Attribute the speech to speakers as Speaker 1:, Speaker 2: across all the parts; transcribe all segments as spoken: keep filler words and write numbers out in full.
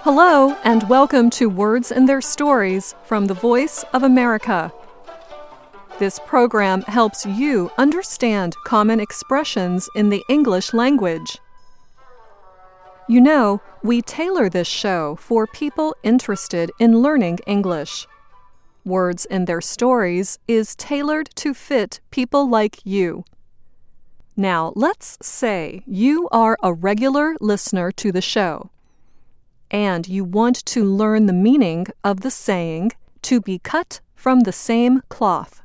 Speaker 1: Hello, and welcome to Words and Their Stories from the Voice of America. This program helps you understand common expressions in the English language. You know, we tailor this show for people interested in learning English. Words and Their Stories is tailored to fit people like you. Now, let's say you are a regular listener to the show, and you want to learn the meaning of the saying, to be cut from the same cloth.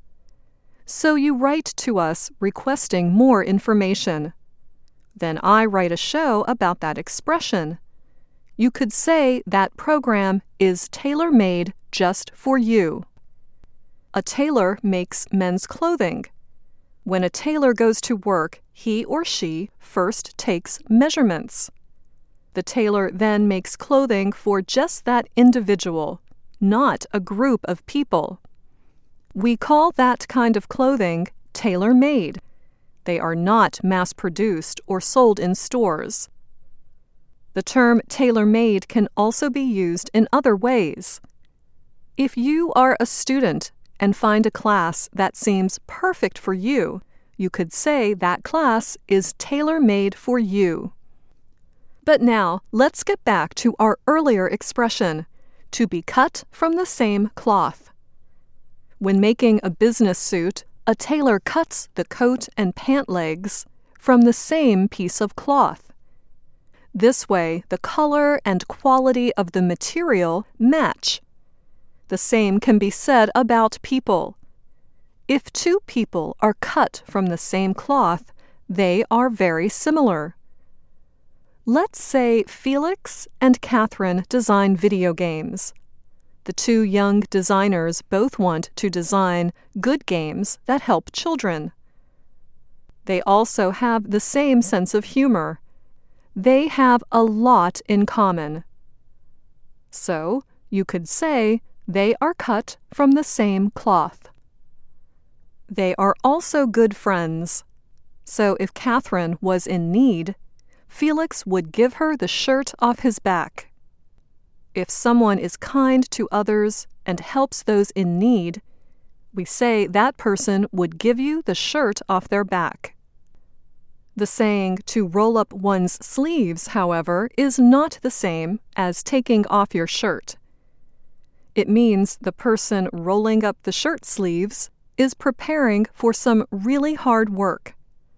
Speaker 1: So you write to us requesting more information. Then I write a show about that expression. You could say that program is tailor-made just for you. A tailor makes men's clothing. When a tailor goes to work, he or she first takes measurements. The tailor then makes clothing for just that individual, not a group of people. We call that kind of clothing tailor-made. They are not mass-produced or sold in stores. The term tailor-made can also be used in other ways. If you are a student and find a class that seems perfect for you, you could say that class is tailor-made for you. But now, let's get back to our earlier expression, to be cut from the same cloth. When making a business suit, a tailor cuts the coat and pant legs from the same piece of cloth. This way, the color and quality of the material match. The same can be said about people. If two people are cut from the same cloth, they are very similar. Let's say Felix and Catherine design video games. The two young designers both want to design good games that help children. They also have the same sense of humor. They have a lot in common. So, you could say they are cut from the same cloth. They are also good friends. So if Catherine was in need, Felix would give her the shirt off his back. If someone is kind to others and helps those in need, we say that person would give you the shirt off their back. The saying to roll up one's sleeves, however, is not the same as taking off your shirt. It means the person rolling up the shirt sleeves is preparing for some really hard work.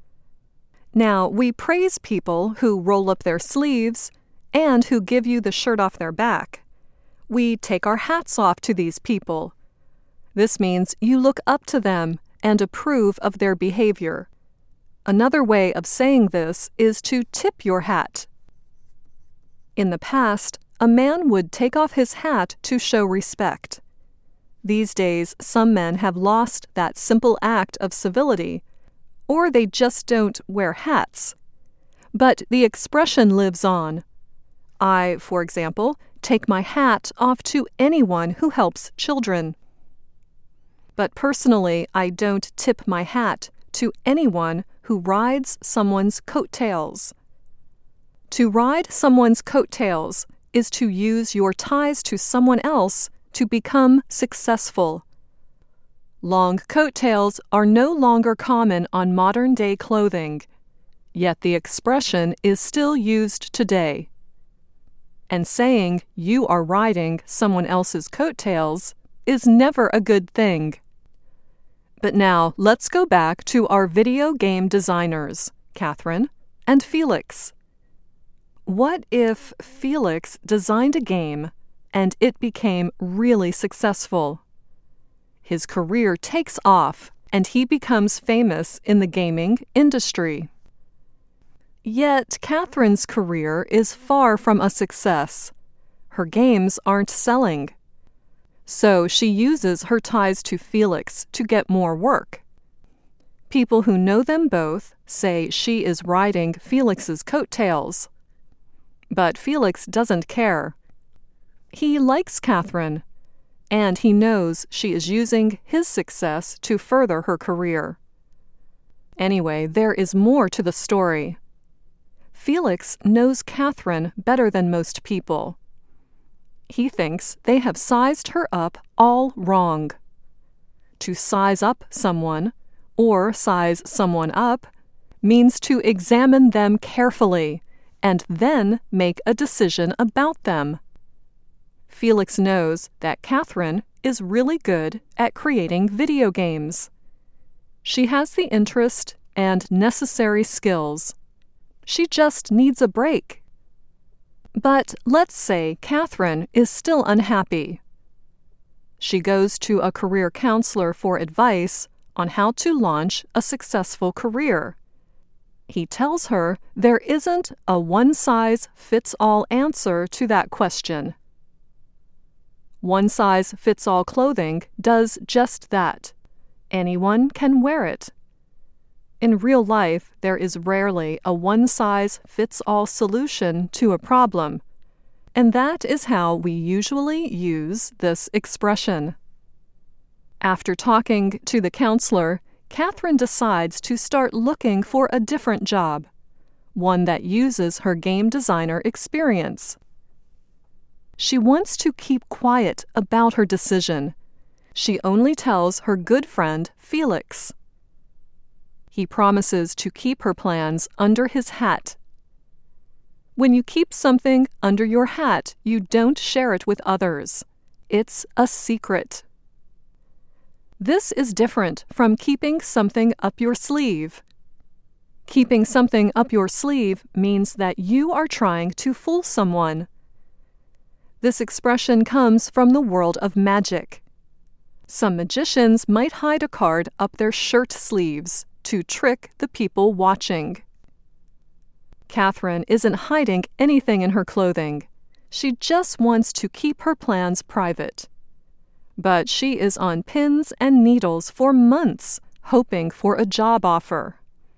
Speaker 1: Now, we praise people who roll up their sleeves and who give you the shirt off their back. We take our hats off to these people. This means you look up to them and approve of their behavior. Another way of saying this is to tip your hat. In the past, a man would take off his hat to show respect. These days, some men have lost that simple act of civility, or they just don't wear hats. But the expression lives on. I, for example, take my hat off to anyone who helps children. But personally, I don't tip my hat to anyone who rides someone's coattails. To ride someone's coattails is to use your ties to someone else to become successful. Long coattails are no longer common on modern-day clothing, yet the expression is still used today. And saying you are riding someone else's coattails is never a good thing. But now let's go back to our video game designers, Catherine and Felix. What if Felix designed a game and it became really successful? His career takes off and he becomes famous in the gaming industry. Yet Catherine's career is far from a success. Her games aren't selling. So she uses her ties to Felix to get more work. People who know them both say she is riding Felix's coattails. But Felix doesn't care. He likes Catherine, and he knows she is using his success to further her career. Anyway, there is more to the story. Felix knows Catherine better than most people. He thinks they have sized her up all wrong. To size up someone, or size someone up, means to examine them carefully and then make a decision about them. Felix knows that Catherine is really good at creating video games. She has the interest and necessary skills. She just needs a break. But let's say Catherine is still unhappy. She goes to a career counselor for advice on how to launch a successful career. He tells her there isn't a one-size-fits-all answer to that question. One-size-fits-all clothing does just that. Anyone can wear it. In real life, there is rarely a one-size-fits-all solution to a problem, and that is how we usually use this expression. After talking to the counselor, Catherine decides to start looking for a different job, one that uses her game designer experience. She wants to keep quiet about her decision. She only tells her good friend Felix. He promises to keep her plans under his hat. When you keep something under your hat, you don't share it with others. It's a secret. This is different from keeping something up your sleeve. Keeping something up your sleeve means that you are trying to fool someone. This expression comes from the world of magic. Some magicians might hide a card up their shirt sleeves to trick the people watching. Catherine isn't hiding anything in her clothing. She just wants to keep her plans private. But she is on pins and needles for months, hoping for a job offer.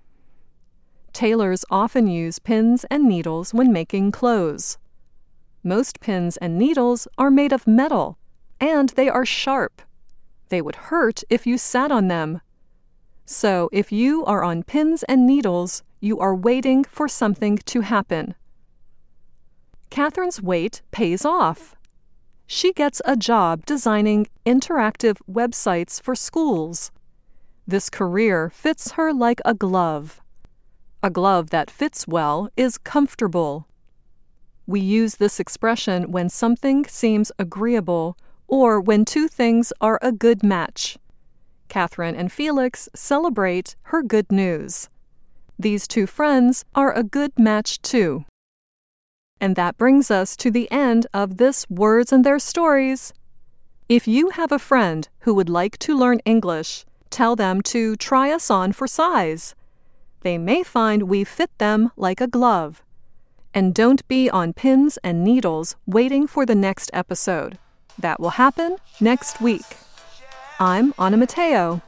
Speaker 1: Tailors often use pins and needles when making clothes. Most pins and needles are made of metal, and they are sharp. They would hurt if you sat on them. So if you are on pins and needles, you are waiting for something to happen. Catherine's wait pays off. She gets a job designing interactive websites for schools. This career fits her like a glove. A glove that fits well is comfortable. We use this expression when something seems agreeable or when two things are a good match. Catherine and Felix celebrate her good news. These two friends are a good match too. And that brings us to the end of this Words and Their Stories. If you have a friend who would like to learn English, tell them to try us on for size. They may find we fit them like a glove. And don't be on pins and needles waiting for the next episode. That will happen next week. I'm Anna Matteo.